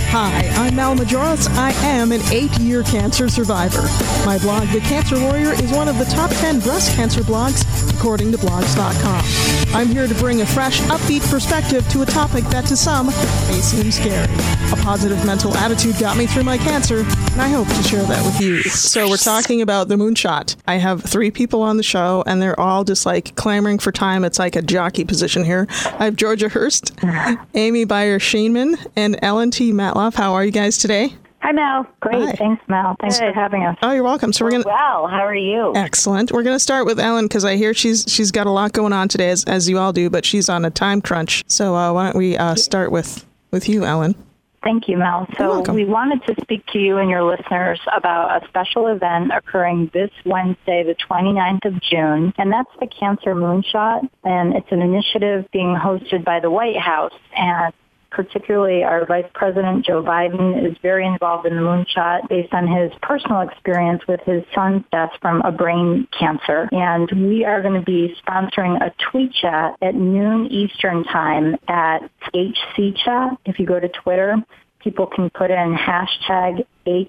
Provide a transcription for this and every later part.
Hi, I'm Mal Majoras. I am an 8-year cancer survivor. My blog, The Cancer Warrior, is one of the top 10 breast cancer blogs, according to blogs.com. I'm here to bring a fresh, upbeat perspective to a topic that to some may seem scary. A positive mental attitude got me through my cancer, and I hope to share that with you. So we're talking about the moonshot. I have 3 people on the show, and they're all just like clamoring for time. It's like a jockey position here. I have Georgia Hurst, Amy Beyer-Scheinman, and Ellen T. Matloff. How are you guys today? Hi, Mel. Great. Hi. Thanks, Mel. Thanks for having us. Oh, you're welcome. So we're going to... Well, how are you? Excellent. We're going to start with Ellen because I hear she's got a lot going on today, as you all do, but she's on a time crunch. So why don't we start with you, Ellen? Thank you, Mel. So we wanted to speak to you and your listeners about a special event occurring this Wednesday, the 29th of June, and that's the Cancer Moonshot, and it's an initiative being hosted by the White House, and particularly our Vice President, Joe Biden, is very involved in the moonshot based on his personal experience with his son's death from a brain cancer. And we are going to be sponsoring a tweet chat at noon Eastern time at HC Chat. If you go to Twitter, people can put in hashtag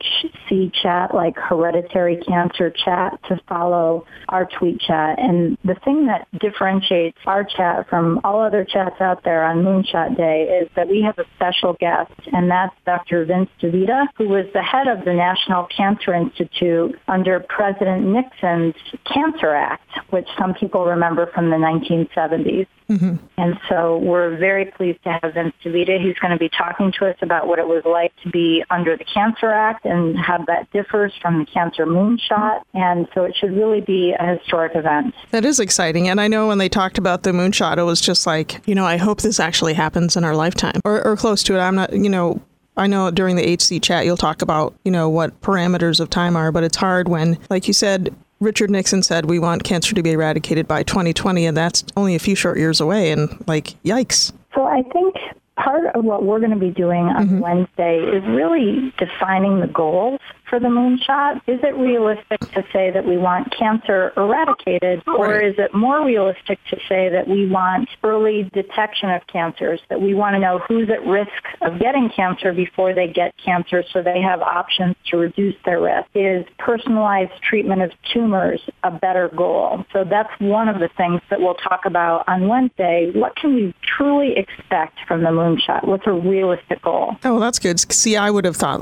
HC Chat, like hereditary cancer chat, to follow our tweet chat. And the thing that differentiates our chat from all other chats out there on Moonshot Day is that we have a special guest, and that's Dr. Vince DeVita, who was the head of the National Cancer Institute under President Nixon's Cancer Act, which some people remember from the 1970s. Mm-hmm. And so we're very pleased to have Vince DeVita. He's going to be talking to us about what it was like to be under the Cancer Act and how that differs from the Cancer Moonshot. And so it should really be a historic event. That is exciting. And I know when they talked about the moonshot, it was just like, I hope this actually happens in our lifetime or close to it. I'm not, I know during the HC chat, you'll talk about, what parameters of time are, but it's hard when, like you said, Richard Nixon said we want cancer to be eradicated by 2020, and that's only a few short years away, and yikes. So I think part of what we're going to be doing on Wednesday is really defining the goals for the moonshot. Is it realistic to say that we want cancer eradicated, or is it more realistic to say that we want early detection of cancers, that we want to know who's at risk of getting cancer before they get cancer so they have options to reduce their risk? Is personalized treatment of tumors a better goal? So that's one of the things that we'll talk about on Wednesday. What can we truly expect from the moonshot? What's a realistic goal? Oh, well, that's good. See, I would have thought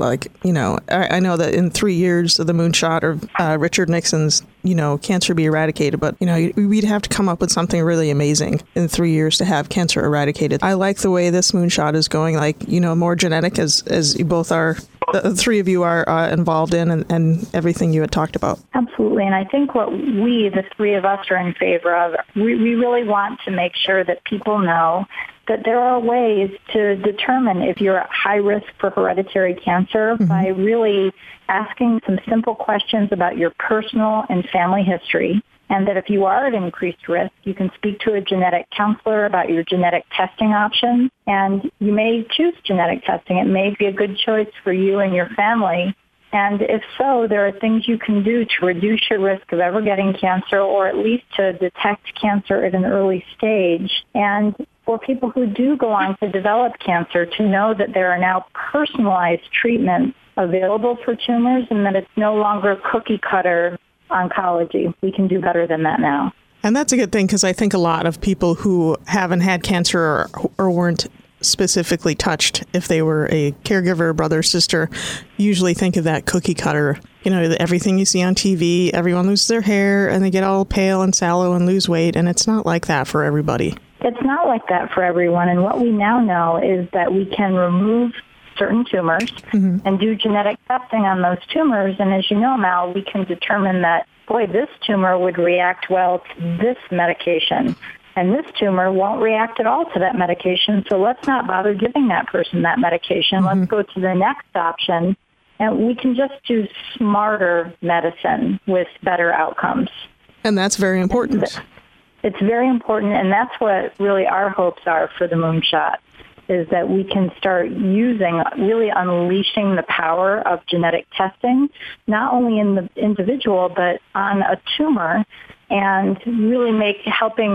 I know that in 3 years of the moonshot or Richard Nixon's, cancer be eradicated. But, we'd have to come up with something really amazing in 3 years to have cancer eradicated. I like the way this moonshot is going, more genetic as you both are. The 3 of you are involved in and everything you had talked about. Absolutely. And I think what we, the 3 of us, are in favor of, we really want to make sure that people know that there are ways to determine if you're at high risk for hereditary cancer by really asking some simple questions about your personal and family history. And that if you are at increased risk, you can speak to a genetic counselor about your genetic testing options. And you may choose genetic testing. It may be a good choice for you and your family. And if so, there are things you can do to reduce your risk of ever getting cancer, or at least to detect cancer at an early stage. And for people who do go on to develop cancer, to know that there are now personalized treatments available for tumors and that it's no longer cookie cutter oncology. We can do better than that now. And that's a good thing, because I think a lot of people who haven't had cancer or weren't specifically touched, if they were a caregiver, brother, sister, usually think of that cookie cutter. Everything you see on TV, everyone loses their hair and they get all pale and sallow and lose weight. And it's not like that for everybody. It's not like that for everyone. And what we now know is that we can remove certain tumors and do genetic testing on those tumors. And as you know, Mal, we can determine that, this tumor would react well to this medication. And this tumor won't react at all to that medication. So let's not bother giving that person that medication. Let's go to the next option. And we can just do smarter medicine with better outcomes. And that's very important. It's very important. And that's what really our hopes are for the moonshot, is that we can start really unleashing the power of genetic testing, not only in the individual, but on a tumor, and really helping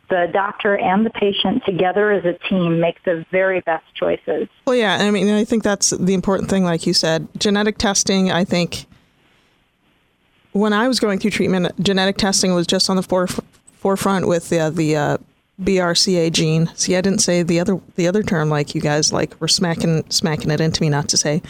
the doctor and the patient together as a team make the very best choices. Well, yeah, I mean, I think that's the important thing, like you said. Genetic testing, I think, when I was going through treatment, genetic testing was just on the forefront with the BRCA gene. See, I didn't say the other term like you guys were smacking it into me not to say.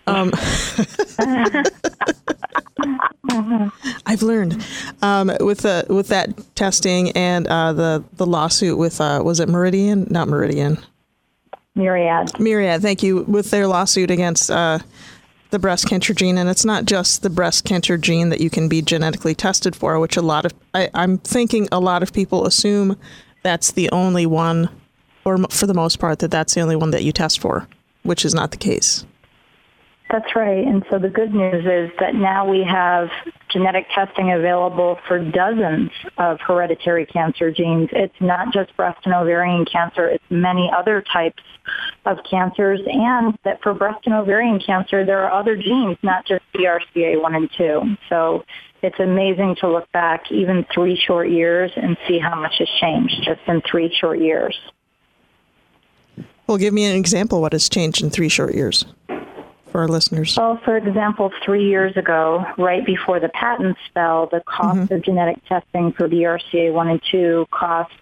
I've learned with that testing and the lawsuit with was it Meridian? Not Meridian. Myriad. Thank you. With their lawsuit against the breast cancer gene, and it's not just the breast cancer gene that you can be genetically tested for, which I'm thinking a lot of people assume that's the only one, or for the most part, that's the only one that you test for, which is not the case. That's right. And so the good news is that now we have genetic testing available for dozens of hereditary cancer genes. It's not just breast and ovarian cancer. It's many other types of cancers. And that for breast and ovarian cancer, there are other genes, not just BRCA1 and 2. So it's amazing to look back even 3 short years and see how much has changed just in 3 short years. Well, give me an example what has changed in 3 short years for our listeners. Well, for example, 3 years ago, right before the patents fell, the cost of genetic testing for BRCA1 and 2 cost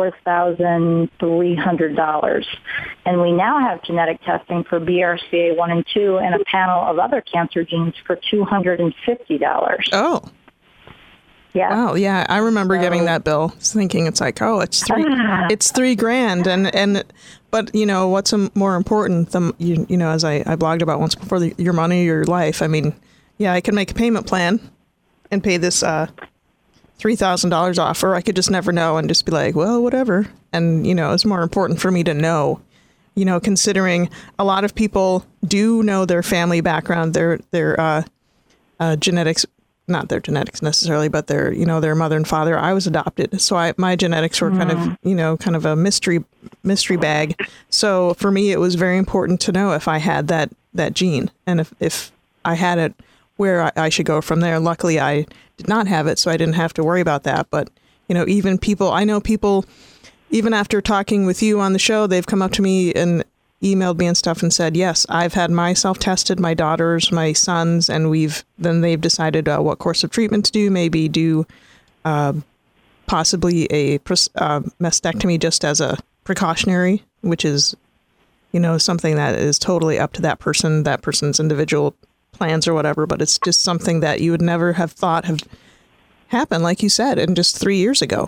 $4,300. And we now have genetic testing for BRCA1 and 2 and a panel of other cancer genes for $250. Oh. Yeah. Wow. Yeah, I remember getting that bill, thinking it's like, oh, it's $3,000, and but what's more important than as I blogged about once before, your money, your life. I mean, yeah, I could make a payment plan and pay this $3,000 off, or I could just never know and just be like, well, whatever. And it's more important for me to know. Considering a lot of people do know their family background, their genetics. Not their genetics necessarily, but their mother and father. I was adopted, so my genetics were kind of a mystery bag. So for me, it was very important to know if I had that gene, and if I had it, where I should go from there. Luckily, I did not have it, so I didn't have to worry about that. But even people, even after talking with you on the show, they've come up to me and emailed me and stuff and said, yes, I've had myself tested, my daughters, my sons, and then they've decided what course of treatment to do, maybe do possibly a mastectomy just as a precautionary, which is, something that is totally up to that person's individual plans or whatever, but it's just something that you would never have thought have happened, like you said, in just 3 years ago.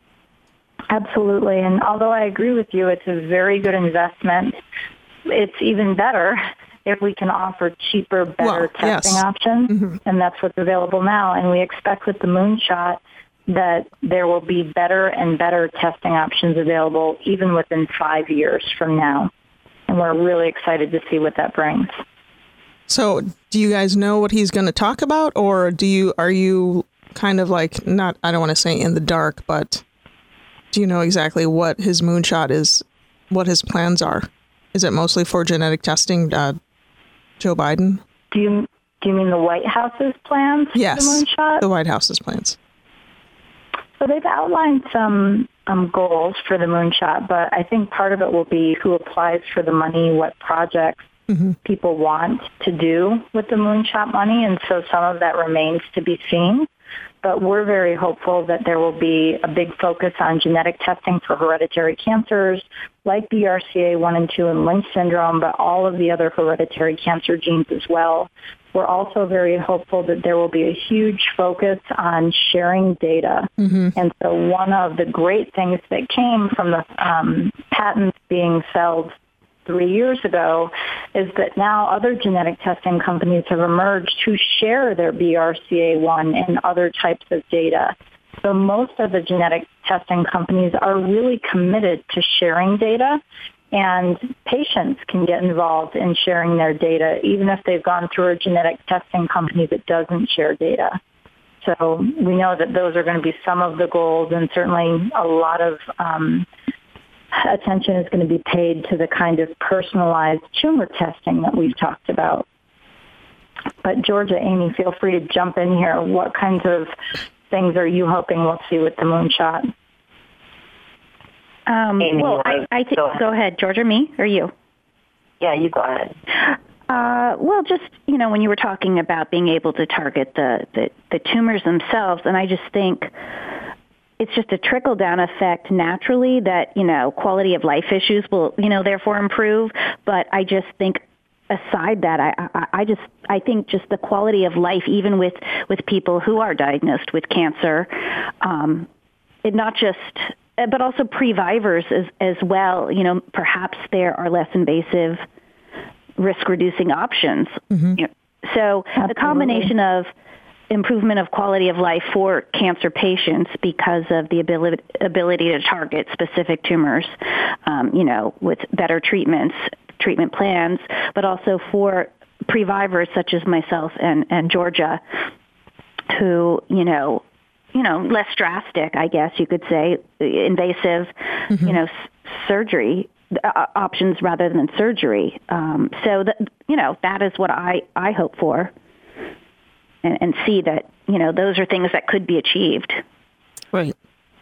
Absolutely. And although I agree with you, it's a very good investment. It's even better if we can offer cheaper, better testing options. Mm-hmm. And that's what's available now. And we expect with the Moonshot that there will be better and better testing options available even within 5 years from now. And we're really excited to see what that brings. So do you guys know what he's going to talk about? Or are you kind of like, not, I don't want to say in the dark, but do you know exactly what his moonshot is, what his plans are? Is it mostly for genetic testing, Joe Biden? Do you mean the White House's plans for the moonshot? The White House's plans. So they've outlined some goals for the moonshot, but I think part of it will be who applies for the money, what projects people want to do with the moonshot money, and so some of that remains to be seen. But we're very hopeful that there will be a big focus on genetic testing for hereditary cancers like BRCA1 and 2 and Lynch syndrome, but all of the other hereditary cancer genes as well. We're also very hopeful that there will be a huge focus on sharing data. And so one of the great things that came from the patents being felled 3 years ago is that now other genetic testing companies have emerged who share their BRCA1 and other types of data. So most of the genetic testing companies are really committed to sharing data, and patients can get involved in sharing their data, even if they've gone through a genetic testing company that doesn't share data. So we know that those are going to be some of the goals, and certainly a lot of attention is going to be paid to the kind of personalized tumor testing that we've talked about. But Georgia, Amy, feel free to jump in here. What kinds of things are you hoping we'll see with the moonshot? Amy, well, I think, go ahead, George, or me, or you? Yeah, you go ahead. Well, just, when you were talking about being able to target the tumors themselves, and I just think it's just a trickle-down effect naturally that, quality of life issues will, therefore improve. But I just think aside that, I think just the quality of life, even with people who are diagnosed with cancer, it not just, but also previvors as well, perhaps there are less invasive risk-reducing options. Mm-hmm. So the combination of improvement of quality of life for cancer patients because of the ability to target specific tumors, with better treatment plans, but also for previvors such as myself and Georgia, who, less drastic, I guess you could say, invasive, mm-hmm. Surgery options rather than surgery. So that is what I hope for, and see that, those are things that could be achieved. Right.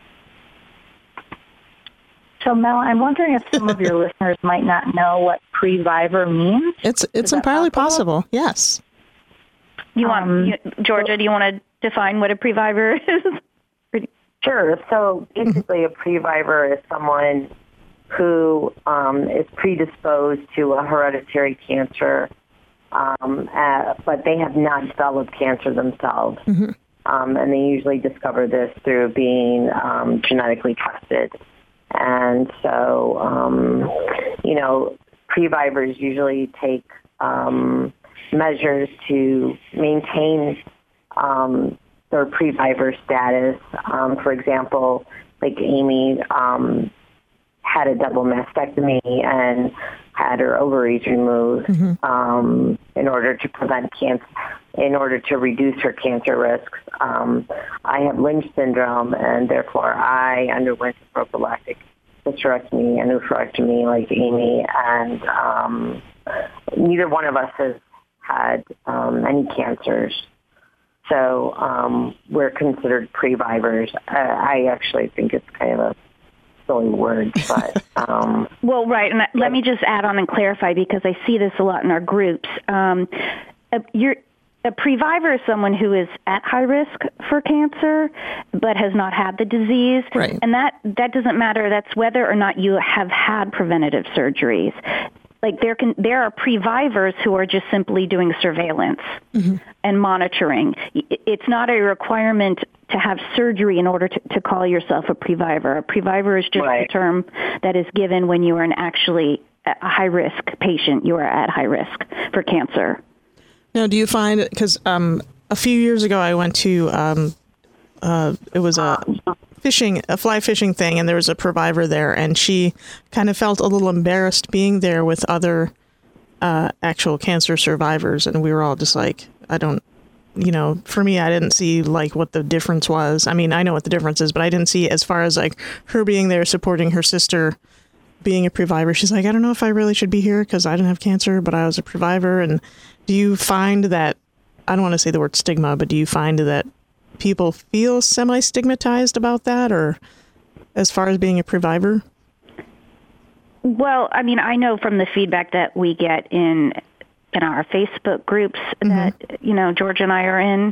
So, Mel, I'm wondering if some of your listeners might not know what previvor means. It's entirely possible. Yes. Georgia, do you want to define what a previvor is? Sure. So basically a previvor is someone who is predisposed to a hereditary cancer, but they have not developed cancer themselves. Mm-hmm. And they usually discover this through being genetically tested. And so, previvors usually take measures to maintain their previvor status. For example, like Amy had a double mastectomy and had her ovaries removed mm-hmm. In order to prevent cancer, in order to reduce her cancer risks. I have Lynch syndrome, and therefore I underwent a prophylactic hysterectomy and oophorectomy like Amy, and neither one of us has had any cancers. So we're considered previvors. I actually think it's kind of a silly word, but... well, right, and let me just add on and clarify, because I see this a lot in our groups. A previvor is someone who is at high risk for cancer but has not had the disease. Right. And that doesn't matter. That's whether or not you have had preventative surgeries. Like there are previvors who are just simply doing surveillance mm-hmm. and monitoring. It's not a requirement to have surgery in order to call yourself a previvor. A previvor is just a term that is given when you are actually a high-risk patient. You are at high risk for cancer. Now, do you find, because a few years ago I went to, it was a fly fishing thing, and there was a previvor there, and she kind of felt a little embarrassed being there with other actual cancer survivors, and we were all just like, for me, I didn't see like what the difference was. I mean, I know what the difference is, but I didn't see as far as like her being there supporting her sister being a previvor. She's like, I don't know if I really should be here because I didn't have cancer, but I was a previvor. And do you find that, I don't want to say the word stigma, but do you find that people feel semi-stigmatized about that, or as far as being a previvor? Well, I mean, I know from the feedback that we get in our Facebook groups mm-hmm. that, George and I are in,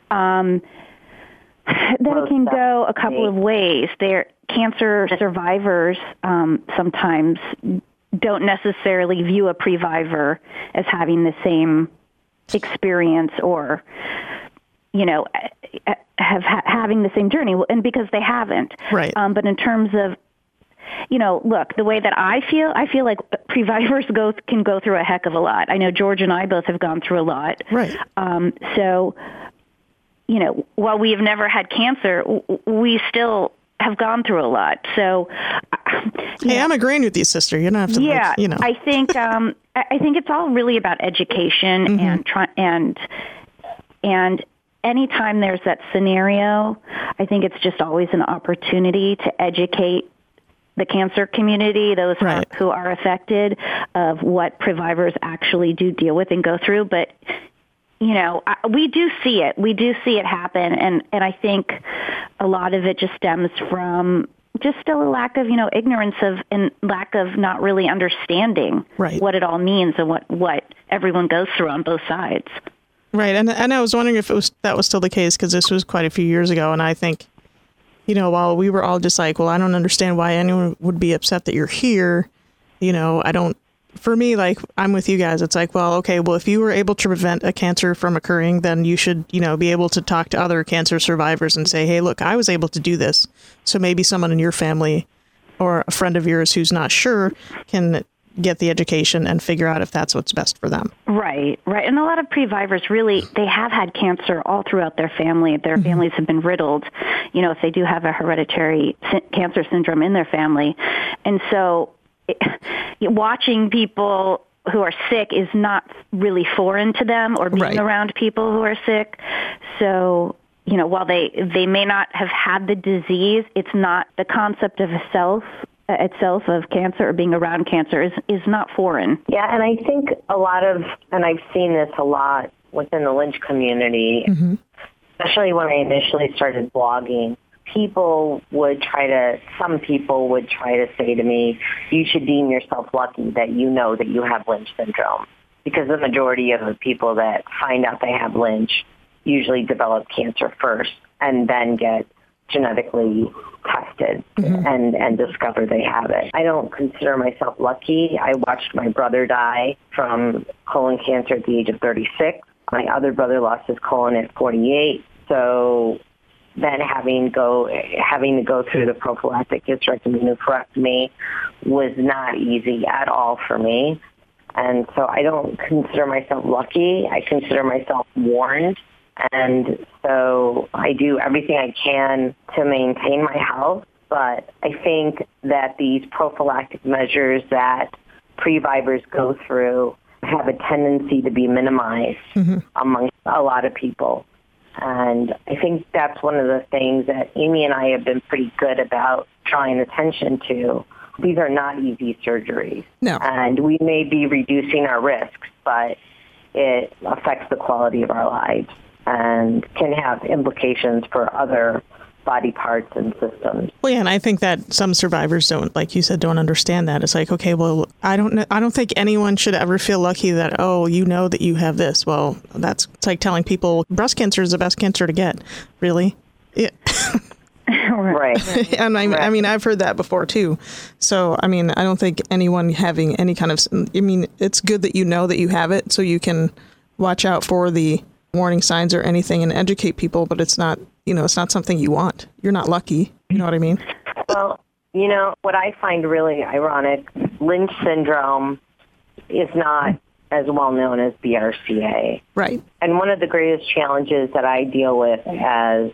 that it can go a couple of ways. Cancer survivors sometimes don't necessarily view a previvor as having the same experience or, having the same journey, and because they haven't. Right. But in terms of, look, the way that I feel like previvors can go through a heck of a lot. I know George and I both have gone through a lot. Right. So, while we have never had cancer, we still have gone through a lot. So, hey, I'm agreeing with you, sister. You don't have to. Yeah, I think it's all really about education mm-hmm. and anytime there's that scenario, I think it's just always an opportunity to educate the cancer community, those who are affected, of what previvors actually do deal with and go through. But, we do see it. We do see it happen. And I think a lot of it just stems from, just still a lack of, ignorance and lack of not really understanding what it all means and what everyone goes through on both sides. Right. And I was wondering if that was still the case, because this was quite a few years ago. And I think, while we were all just like, well, I don't understand why anyone would be upset that you're here. For me, like, I'm with you guys. It's like, well, okay, well, if you were able to prevent a cancer from occurring, then you should, be able to talk to other cancer survivors and say, hey, look, I was able to do this. So maybe someone in your family or a friend of yours who's not sure can get the education and figure out if that's what's best for them. Right. And a lot of previvors really, they have had cancer all throughout their family. Their families have been riddled, if they do have a hereditary cancer syndrome in their family. And so watching people who are sick is not really foreign to them, or being around people who are sick. So, while they may not have had the disease, it's not the concept of itself of cancer or being around cancer is not foreign. Yeah, and I think and I've seen this a lot within the Lynch community, especially when I initially started blogging. Some people would try to say to me, you should deem yourself lucky that you know that you have Lynch syndrome, because the majority of the people that find out they have Lynch usually develop cancer first and then get genetically tested and discover they have it. I don't consider myself lucky. I watched my brother die from colon cancer at the age of 36. My other brother lost his colon at 48. So then having to go through the prophylactic hysterectomy and oophorectomy was not easy at all for me. And so I don't consider myself lucky. I consider myself warned. And so I do everything I can to maintain my health. But I think that these prophylactic measures that previvors go through have a tendency to be minimized among a lot of people. And I think that's one of the things that Amy and I have been pretty good about drawing attention to. These are not easy surgeries. No. And we may be reducing our risks, but it affects the quality of our lives and can have implications for other body parts and systems. Well, yeah, and I think that some survivors don't, like you said, don't understand that. It's like, okay, well, I don't think anyone should ever feel lucky that, oh, you know that you have this. Well, it's like telling people breast cancer is the best cancer to get. Really? Yeah. Right. And I mean, I've heard that before too. So, I mean, I don't think anyone having any kind of, it's good that you know that you have it so you can watch out for the warning signs or anything and educate people, but it's not, it's not something you want. You're not lucky. You know what I mean? Well, what I find really ironic, Lynch syndrome is not as well known as BRCA. Right. And one of the greatest challenges that I deal with as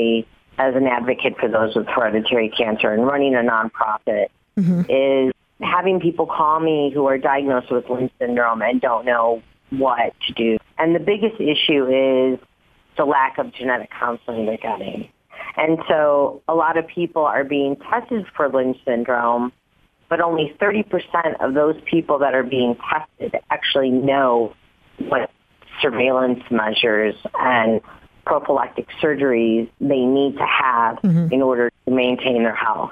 an advocate for those with hereditary cancer and running a nonprofit is having people call me who are diagnosed with Lynch syndrome and don't know what to do. And the biggest issue is the lack of genetic counseling they're getting. And so a lot of people are being tested for Lynch syndrome, but only 30% of those people that are being tested actually know what surveillance measures and prophylactic surgeries they need to have in order to maintain their health.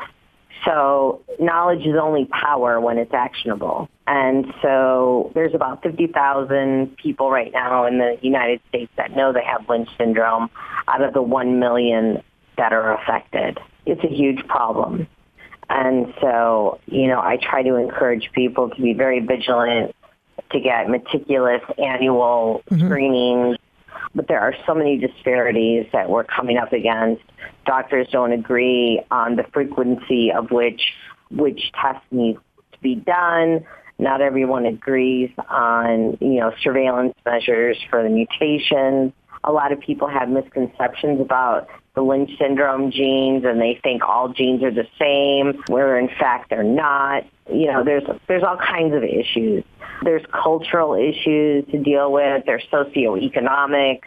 So knowledge is only power when it's actionable. And so there's about 50,000 people right now in the United States that know they have Lynch syndrome out of the 1 million that are affected. It's a huge problem. And so, I try to encourage people to be very vigilant, to get meticulous annual screenings. But there are so many disparities that we're coming up against. Doctors don't agree on the frequency of which tests need to be done. Not everyone agrees on, surveillance measures for the mutations. A lot of people have misconceptions about the Lynch syndrome genes, and they think all genes are the same, where in fact they're not. There's all kinds of issues. There's cultural issues to deal with. There's socioeconomic,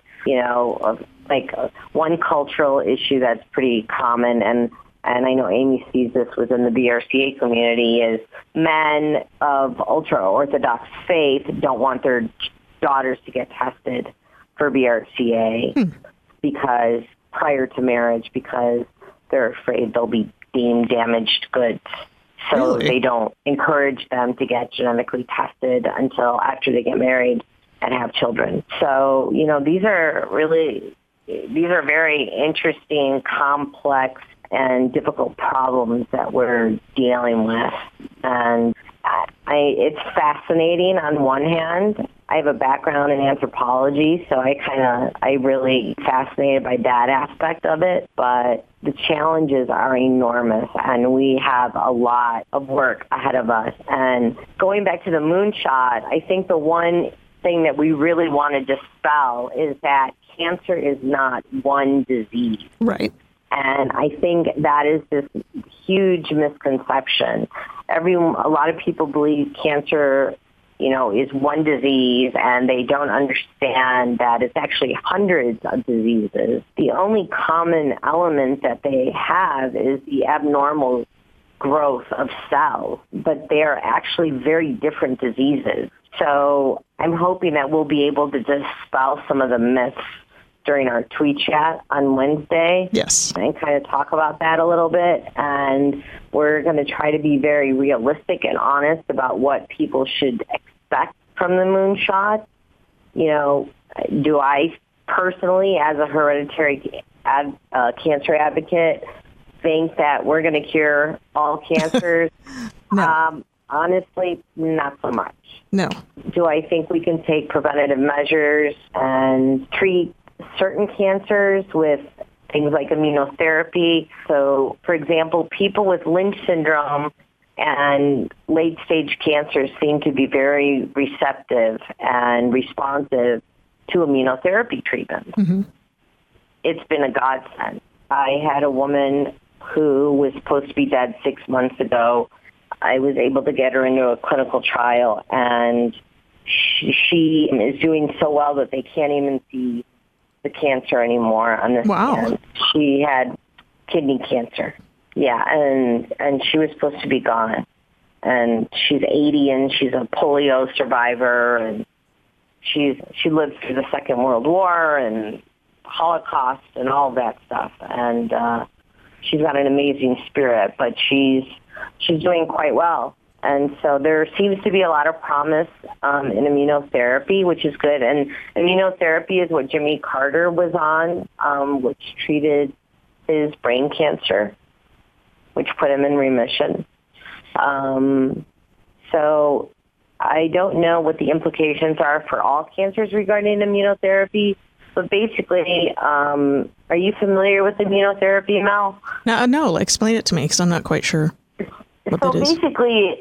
like one cultural issue that's pretty common, and I know Amy sees this within the BRCA community, is men of ultra-Orthodox faith don't want their daughters to get tested for BRCA because prior to marriage, because they're afraid they'll be deemed damaged goods. So Really? They don't encourage them to get genetically tested until after they get married and have children. So, these are very interesting, complex, and difficult problems that we're dealing with. And it's fascinating on one hand. I have a background in anthropology, so I really fascinated by that aspect of it. But the challenges are enormous, and we have a lot of work ahead of us. And going back to the moonshot, I think the one thing that we really want to dispel is that cancer is not one disease. Right. And I think that is this huge misconception. A lot of people believe cancer, is one disease, and they don't understand that it's actually hundreds of diseases. The only common element that they have is the abnormal growth of cells, but they are actually very different diseases. So I'm hoping that we'll be able to dispel some of the myths during our tweet chat on Wednesday. Yes. And kind of talk about that a little bit. And we're going to try to be very realistic and honest about what people should expect from the moonshot. Do I personally, as a hereditary cancer advocate, think that we're going to cure all cancers? No. Honestly, not so much. No. Do I think we can take preventative measures and treat certain cancers with things like immunotherapy? So, for example, people with Lynch syndrome and late-stage cancers seem to be very receptive and responsive to immunotherapy treatments. Mm-hmm. It's been a godsend. I had a woman who was supposed to be dead 6 months ago. I was able to get her into a clinical trial, and she is doing so well that they can't even see the cancer anymore on this scan. She had kidney cancer. Yeah, and she was supposed to be gone. And she's 80, and she's a polio survivor, and she lived through the Second World War and Holocaust and all that stuff. And she's got an amazing spirit, but she's doing quite well. And so there seems to be a lot of promise in immunotherapy, which is good. And immunotherapy is what Jimmy Carter was on, which treated his brain cancer, which put him in remission. So I don't know what the implications are for all cancers regarding immunotherapy, but basically, are you familiar with immunotherapy, Mel? No, explain it to me, because I'm not quite sure. So basically,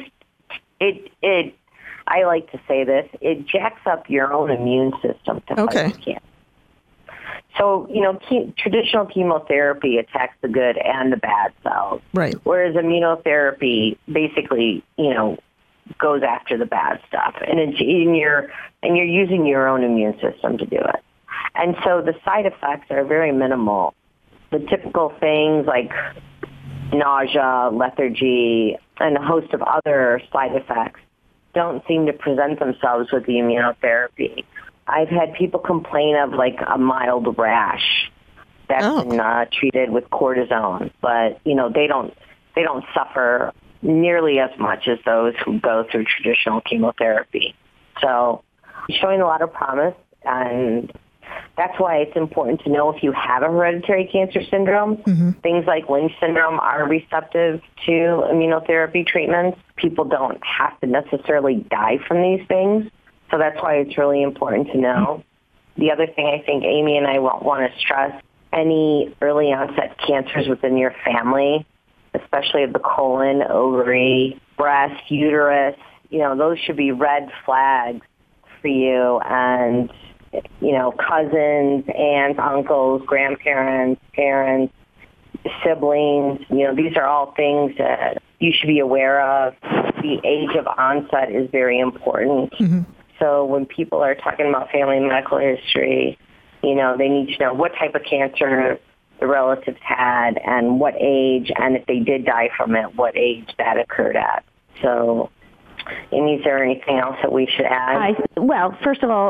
I like to say this, it jacks up your own immune system to fight cancer. So, traditional chemotherapy attacks the good and the bad cells. Right. Whereas immunotherapy basically, goes after the bad stuff. And you're using your own immune system to do it. And so the side effects are very minimal. The typical things like nausea, lethargy, and a host of other side effects don't seem to present themselves with the immunotherapy. I've had people complain of like a mild rash that's been treated with cortisone, but they don't suffer nearly as much as those who go through traditional chemotherapy. So showing a lot of promise, and that's why it's important to know if you have a hereditary cancer syndrome. Mm-hmm. Things like Lynch syndrome are receptive to immunotherapy treatments. People don't have to necessarily die from these things. So that's why it's really important to know. The other thing I think Amy and I want to stress, any early onset cancers within your family, especially of the colon, ovary, breast, uterus, those should be red flags for you. And, cousins, aunts, uncles, grandparents, parents, siblings, these are all things that you should be aware of. The age of onset is very important. Mm-hmm. So when people are talking about family medical history, they need to know what type of cancer the relatives had and what age, and if they did die from it, what age that occurred at. So, Amy, is there anything else that we should add? Well, first of all,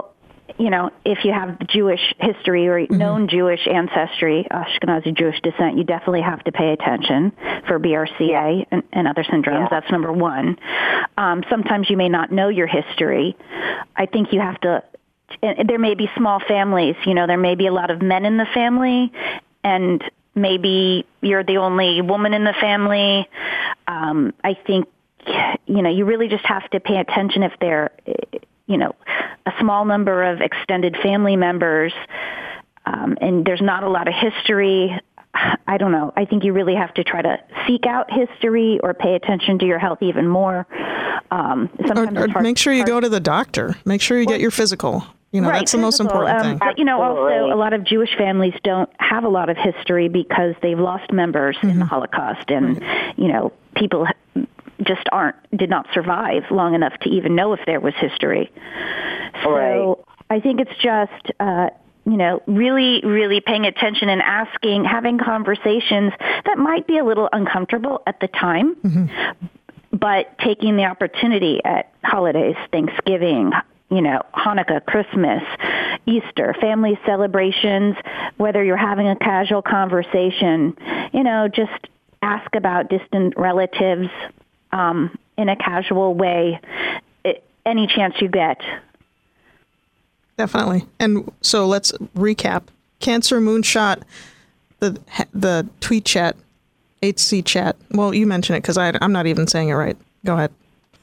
if you have Jewish history or known Jewish ancestry, Ashkenazi Jewish descent, you definitely have to pay attention for BRCA and other syndromes. That's number one. Sometimes you may not know your history. I think you have to, there may be small families, there may be a lot of men in the family, and maybe you're the only woman in the family. I think, you really just have to pay attention if they're, a small number of extended family members, and there's not a lot of history. I don't know. I think you really have to try to seek out history or pay attention to your health even more. Or make sure you go to the doctor. Make sure you get your physical. That's the most important thing. But, also a lot of Jewish families don't have a lot of history because they've lost members in the Holocaust, and, people just did not survive long enough to even know if there was history. So I think it's just, really, really paying attention and having conversations that might be a little uncomfortable at the time, but taking the opportunity at holidays, Thanksgiving, Hanukkah, Christmas, Easter, family celebrations, whether you're having a casual conversation, just ask about distant relatives in a casual way, any chance you get. Definitely. And so let's recap. Cancer Moonshot, the tweet chat, HC chat. Well, you mentioned it because I'm not even saying it right. Go ahead.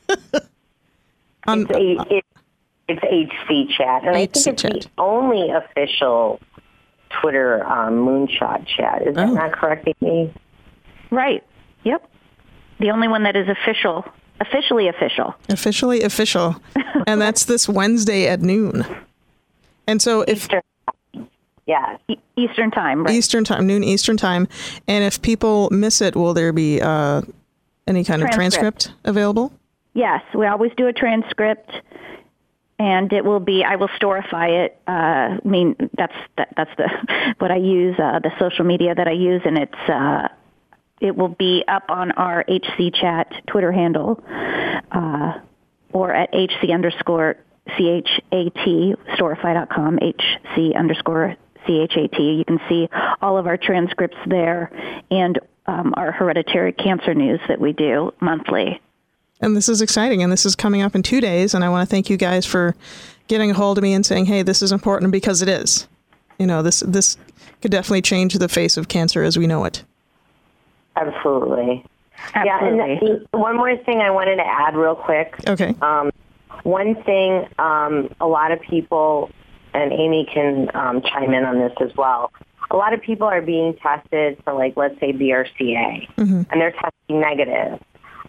It's HC chat. And I think it's the only official Twitter Moonshot chat. Is that not correct, Amy? Right. Yep. The only one that is officially official. Officially official. And that's this Wednesday at noon. And so Eastern time, right? Eastern time, noon Eastern time. And if people miss it, will there be any kind of transcript available? Yes, we always do a transcript, and it will be. I will storify it. That's what I use, the social media that I use, and it will be up on our HC Chat Twitter handle, or at HC_CHAT, storify.com, HC_CHAT. You can see all of our transcripts there, and our hereditary cancer news that we do monthly. And this is exciting, and this is coming up in 2 days, and I want to thank you guys for getting a hold of me and saying, hey, this is important, because it is. This could definitely change the face of cancer as we know it. Absolutely. Yeah, and one more thing I wanted to add real quick. Okay. One thing, a lot of people, and Amy can chime in on this as well, a lot of people are being tested for, let's say, BRCA, and they're testing negative.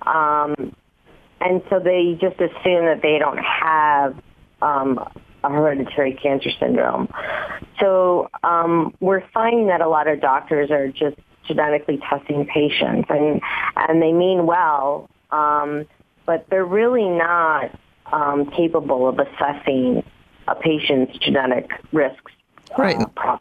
And so they just assume that they don't have a hereditary cancer syndrome. So we're finding that a lot of doctors are just genetically testing patients, and they mean well, but they're really not capable of assessing a patient's genetic risks. Right.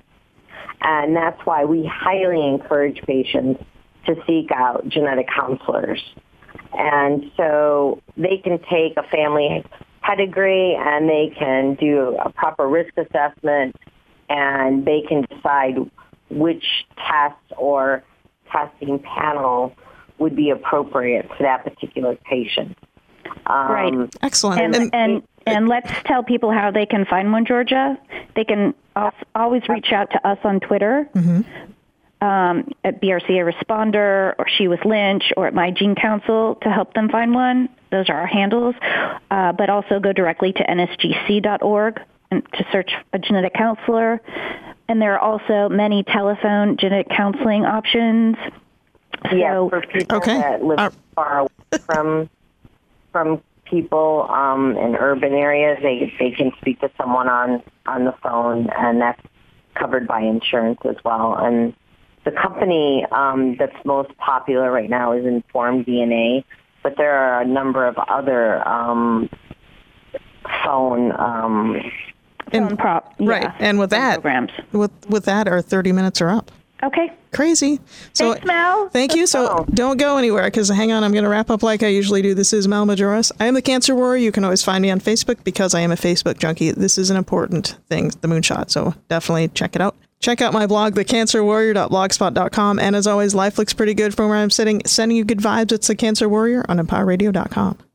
And that's why we highly encourage patients to seek out genetic counselors. And so they can take a family pedigree and they can do a proper risk assessment, and they can decide which test or testing panel would be appropriate for that particular patient. Right. Excellent. And let's tell people how they can find one, Georgia. They can always reach out to us on Twitter, at BRCA Responder, or She with Lynch, or at My Gene Council to help them find one. Those are our handles. But also go directly to nsgc.org and to search a genetic counselor. And there are also many telephone genetic counseling options. For people that live far away from people in urban areas, they can speak to someone on the phone, and that's covered by insurance as well. And the company that's most popular right now is Inform DNA, but there are a number of other phone right. And with that, programs. With that, our 30 minutes are up. Okay. Crazy. So, thanks, Mel. Thank you. So don't go anywhere, because hang on, I'm going to wrap up like I usually do. This is Mel Majoras. I am the Cancer Warrior. You can always find me on Facebook because I am a Facebook junkie. This is an important thing, the moonshot. So definitely check it out. Check out my blog, thecancerwarrior.blogspot.com. And as always, life looks pretty good from where I'm sitting. Sending you good vibes. It's the Cancer Warrior on EmpowerRadio.com.